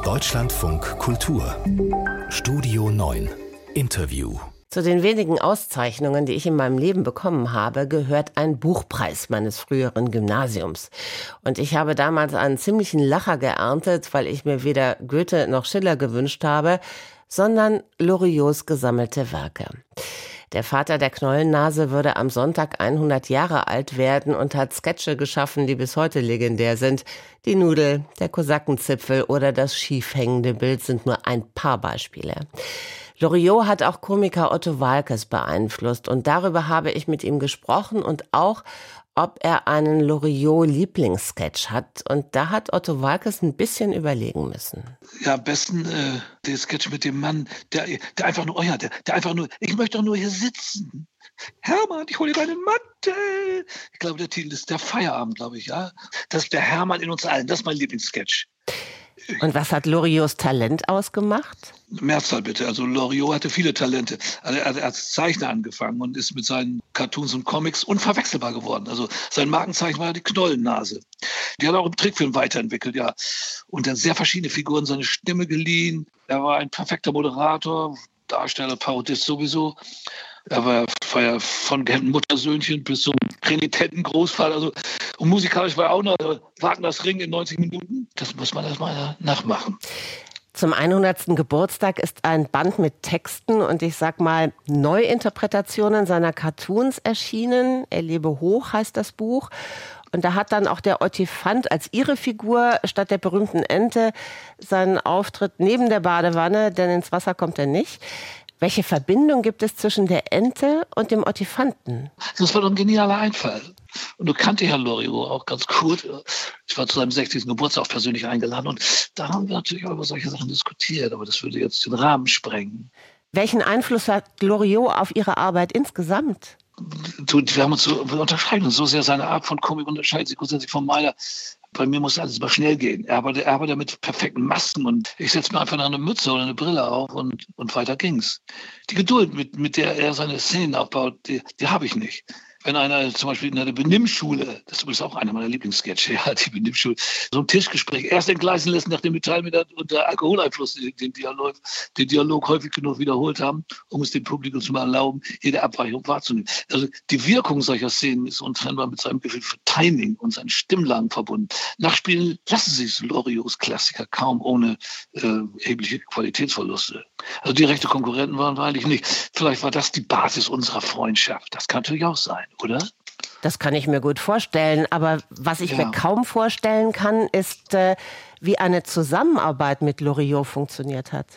Deutschlandfunk Kultur Studio 9 Interview. Zu den wenigen Auszeichnungen, die ich in meinem Leben bekommen habe, gehört ein Buchpreis meines früheren Gymnasiums. Und ich habe damals einen ziemlichen Lacher geerntet, weil ich mir weder Goethe noch Schiller gewünscht habe, sondern Loriots gesammelte Werke. Der Vater der Knollennase würde am Sonntag 100 Jahre alt werden und hat Sketche geschaffen, die bis heute legendär sind. Die Nudel, der Kosakenzipfel oder das schief hängende Bild sind nur ein paar Beispiele. Loriot hat auch Komiker Otto Waalkes beeinflusst und darüber habe ich mit ihm gesprochen und auch, ob er einen Loriot-Lieblingssketch hat. Und da hat Otto Waalkes ein bisschen überlegen müssen. Ja, am besten der Sketch mit dem Mann, der einfach nur, der einfach nur, ich möchte doch nur hier sitzen. Hermann, ich hole dir deinen Mantel. Ich glaube, der Titel ist der Feierabend, glaube ich, ja. Das ist der Hermann in uns allen, das ist mein Lieblingssketch. Und was hat Loriots Talent ausgemacht? Mehrzahl bitte. Also Loriot hatte viele Talente. Also er hat als Zeichner angefangen und ist mit seinen Cartoons und Comics unverwechselbar geworden. Also sein Markenzeichen war die Knollennase. Die hat er auch im Trickfilm weiterentwickelt, ja. Und dann sehr verschiedene Figuren seine Stimme geliehen. Er war ein perfekter Moderator, Darsteller, Parodist sowieso. Er war ja von gehemmten Muttersöhnchen bis zum renitenten Großvater. Also, und musikalisch war er auch noch Wagners Ring in 90 Minuten. Das muss man erstmal nachmachen. Zum 100. Geburtstag ist ein Band mit Texten und ich sag mal Neuinterpretationen seiner Cartoons erschienen. Er lebe hoch heißt das Buch. Und da hat dann auch der Ottifant als ihre Figur statt der berühmten Ente seinen Auftritt neben der Badewanne, denn ins Wasser kommt er nicht. Welche Verbindung gibt es zwischen der Ente und dem Ottifanten? Das war doch ein genialer Einfall. Und du kannte ja Loriot auch ganz gut. Ich war zu seinem 60. Geburtstag persönlich eingeladen und da haben wir natürlich auch über solche Sachen diskutiert, aber das würde jetzt den Rahmen sprengen. Welchen Einfluss hat Loriot auf Ihre Arbeit insgesamt? Wir unterscheiden uns so sehr, seine Art von Komik unterscheidet sich grundsätzlich von meiner. Bei mir muss alles mal schnell gehen. Er arbeitet mit perfekten Masken und ich setze mir einfach eine Mütze oder eine Brille auf und weiter ging's. Die Geduld, mit der er seine Szenen aufbaut, die habe ich nicht. Wenn einer zum Beispiel in der Benimmschule, das ist übrigens auch einer meiner Lieblingssketche, ja, die Benimmschule, so ein Tischgespräch erst entgleisen lässt, nachdem die Teilnehmer unter Alkoholeinfluss den Dialog häufig genug wiederholt haben, um es dem Publikum zu erlauben, jede Abweichung wahrzunehmen. Also die Wirkung solcher Szenen ist untrennbar mit seinem Gefühl für Timing und seinen Stimmlagen verbunden. Nachspielen lassen sich Loriots Klassiker kaum ohne erhebliche Qualitätsverluste. Also direkte Konkurrenten waren wir eigentlich nicht. Vielleicht war das die Basis unserer Freundschaft. Das kann natürlich auch sein, oder? Das kann ich mir gut vorstellen. Aber was ich mir kaum vorstellen kann, ist, wie eine Zusammenarbeit mit Loriot funktioniert hat.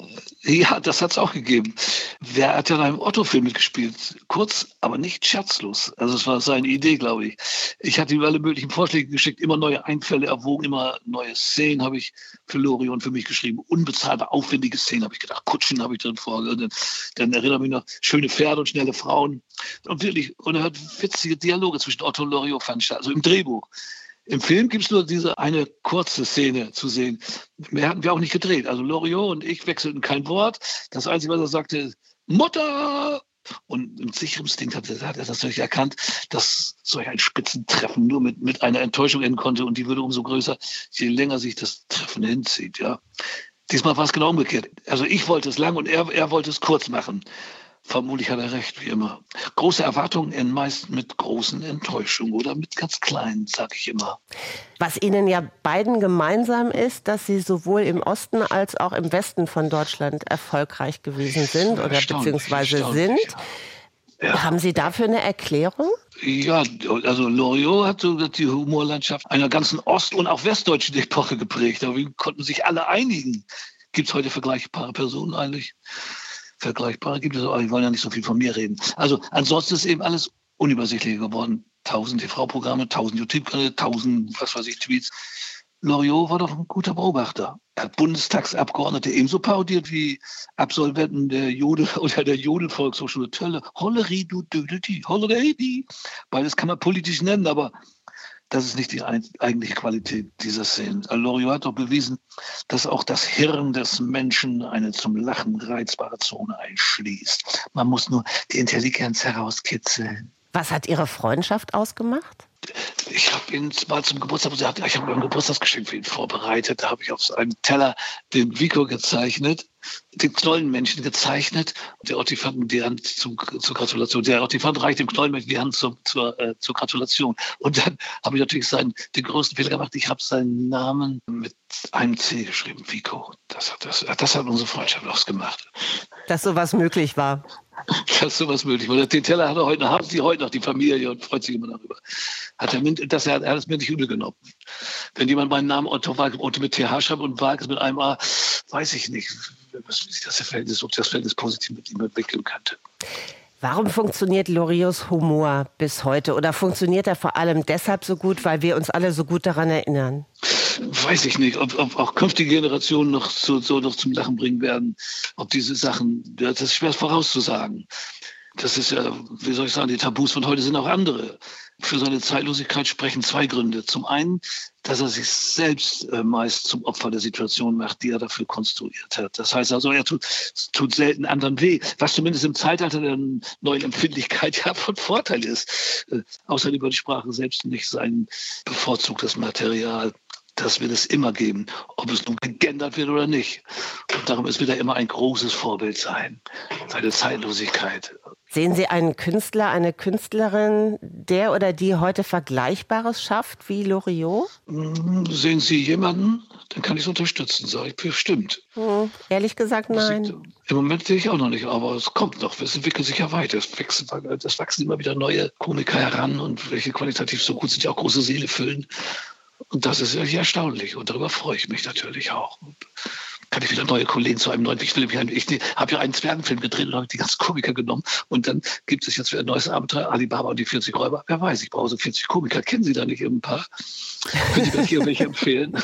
Ja, das hat es auch gegeben. Wer hat ja in einem Otto-Film mitgespielt? Kurz, aber nicht scherzlos. Also es war seine Idee, glaube ich. Ich hatte ihm alle möglichen Vorschläge geschickt, immer neue Einfälle erwogen, immer neue Szenen habe ich für Loriot und für mich geschrieben. Unbezahlbar aufwendige Szenen habe ich gedacht. Kutschen habe ich drin vorgehört. Dann erinnere mich noch, schöne Pferde und schnelle Frauen. Und wirklich, und er hat witzige Dialoge zwischen Otto und Loriot, fand ich, also im Drehbuch. Im Film gibt es nur diese eine kurze Szene zu sehen. Mehr hatten wir auch nicht gedreht. Also Loriot und ich wechselten kein Wort. Das Einzige, was er sagte, ist Mutter! Und im sicheren Instinkt hat er das natürlich erkannt, dass solch ein Spitzentreffen nur mit einer Enttäuschung enden konnte. Und die würde umso größer, je länger sich das Treffen hinzieht. Ja. Diesmal war es genau umgekehrt. Also ich wollte es lang und er wollte es kurz machen. Vermutlich hat er recht, wie immer. Große Erwartungen enden meist mit großen Enttäuschungen oder mit ganz kleinen, sage ich immer. Was Ihnen ja beiden gemeinsam ist, dass Sie sowohl im Osten als auch im Westen von Deutschland erfolgreich gewesen sind oder beziehungsweise sind. Ja. Haben Sie dafür eine Erklärung? Ja, also Loriot hat so die Humorlandschaft einer ganzen ost- und auch westdeutschen Epoche geprägt. Aber wir konnten sich alle einigen. Gibt es heute vergleichbare Personen eigentlich? Vergleichbare gibt es, aber wir wollen ja nicht so viel von mir reden. Also ansonsten ist eben alles unübersichtlicher geworden. 1000 TV-Programme, 1000 YouTube-Kanäle, 1000, was weiß ich, Tweets. Loriot war doch ein guter Beobachter. Er hat Bundestagsabgeordnete ebenso parodiert wie Absolventen der Jodel oder der Jodel-Volkshochschule Tölle. Holleri, du Dödel-Die, Holleri. Beides kann man politisch nennen, aber das ist nicht die eigentliche Qualität dieser Szenen. Loriot hat doch bewiesen, dass auch das Hirn des Menschen eine zum Lachen reizbare Zone einschließt. Man muss nur die Intelligenz herauskitzeln. Was hat Ihre Freundschaft ausgemacht? Ich habe ihn mal zum Geburtstag gesagt, ich habe mir ein Geburtstagsgeschenk für ihn vorbereitet. Da habe ich auf einem Teller den Vico gezeichnet, den Knollenmenschen gezeichnet. Der Ottifant die Hand zur Gratulation. Der Ottifant reicht dem Knollenmenschen die Hand zur Gratulation. Und dann habe ich natürlich den größten Fehler gemacht. Ich habe seinen Namen mit einem C geschrieben, Vico. Das hat unsere Freundschaft ausgemacht. Dass sowas möglich war. Dass sowas möglich war. Den Teller haben sie heute noch, die Familie, und freut sich immer darüber. Er hat es mir nicht übel genommen. Wenn jemand meinen Namen Otto mit TH schreibt und Walkes mit einem A, weiß ich nicht, ob das Verhältnis positiv mit ihm entwickeln könnte. Warum funktioniert Loriots Humor bis heute? Oder funktioniert er vor allem deshalb so gut, weil wir uns alle so gut daran erinnern? Weiß ich nicht, ob auch künftige Generationen noch zum Lachen bringen werden. Ob diese Sachen, das ist schwer vorauszusagen. Das ist ja, wie soll ich sagen, die Tabus von heute sind auch andere. Für seine Zeitlosigkeit sprechen zwei Gründe. Zum einen, dass er sich selbst meist zum Opfer der Situation macht, die er dafür konstruiert hat. Das heißt also, er tut selten anderen weh, was zumindest im Zeitalter der neuen Empfindlichkeit ja von Vorteil ist. Außerdem über die Sprache selbst nicht sein bevorzugtes Material. Das wird es immer geben, ob es nun gegendert wird oder nicht. Und darum wird er immer ein großes Vorbild sein, seine Zeitlosigkeit. Sehen Sie einen Künstler, eine Künstlerin, der oder die heute Vergleichbares schafft wie Loriot? Sehen Sie jemanden, dann kann ich es unterstützen, sage ich bestimmt. Ehrlich gesagt, nein. Im Moment sehe ich auch noch nicht, aber es kommt noch. Es entwickelt sich ja weiter. Es wachsen immer wieder neue Komiker heran und welche qualitativ so gut sind, ja auch große Seele füllen. Und das ist wirklich erstaunlich und darüber freue ich mich natürlich auch. Kann ich wieder neue Kollegen zu einem neuen Film. Ich habe ja einen Zwergenfilm gedreht und habe die ganzen Komiker genommen. Und dann gibt es jetzt wieder ein neues Abenteuer, Alibaba und die 40 Räuber. Wer weiß, ich brauche so 40 Komiker. Kennen Sie da nicht ein paar? Können Sie mir hier welche empfehlen?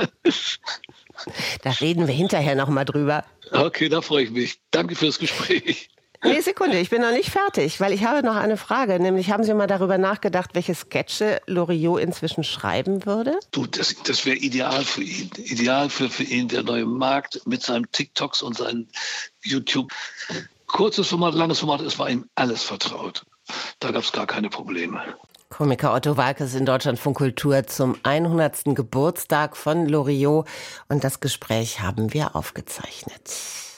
Da reden wir hinterher nochmal drüber. Okay, da freue ich mich. Danke fürs Gespräch. Nee, Sekunde, ich bin noch nicht fertig, weil ich habe noch eine Frage. Nämlich, haben Sie mal darüber nachgedacht, welche Sketche Loriot inzwischen schreiben würde? Du, das wäre ideal für ihn. Ideal für ihn, der neue Markt mit seinen TikToks und seinen YouTube. Kurzes Format, langes Format, es war ihm alles vertraut. Da gab es gar keine Probleme. Komiker Otto Walkes in Deutschlandfunk Kultur zum 100. Geburtstag von Loriot. Und das Gespräch haben wir aufgezeichnet.